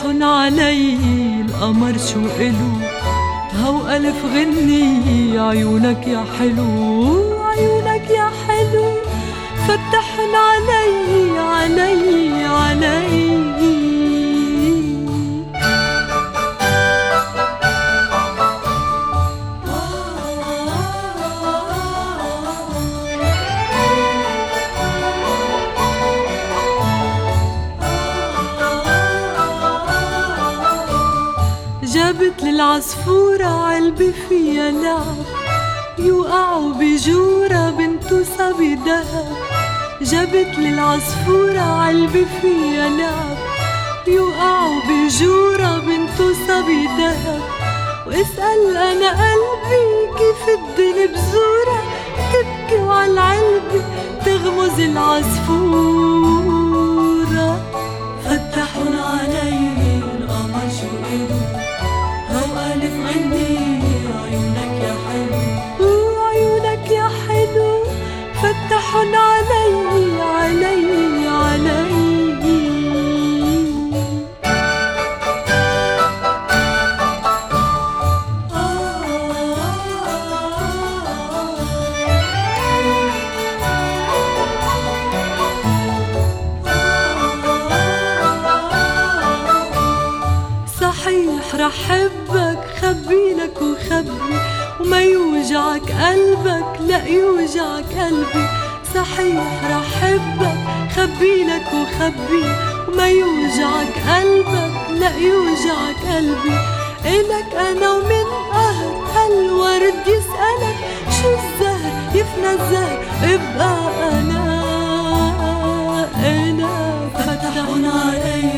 علي القمر شو إلو هو ألف غني عيونك يا حلو عيونك يا حلو فتحن علي علي علي جابت للعصفورة علبة فيها لعب يوقعوا بجورة بنتو صبي دهب جابت للعصفورة علبة فيها لعب يوقعوا بجورة بنتو صبي دهب واسأل أنا قلبي كيف الدنيا بزورة تبكي وعالعلبة تغمز العصفورة فتحن علي القمر شو إلو هو ألف غني عيونك يا حلو عيونك يا حلو فتحن علي علي علي صحيح رح حبك خبيلك وخبي وما يوجعك قلبك لا يوجعك قلبي صحيح رح حبك خبيلك وخبي وما يوجعك قلبك لا يوجعك قلبي إلك أنا ومن قهر هالورد يسألك شو الزهر يفنى الزهر ابقى أنا فتحن علي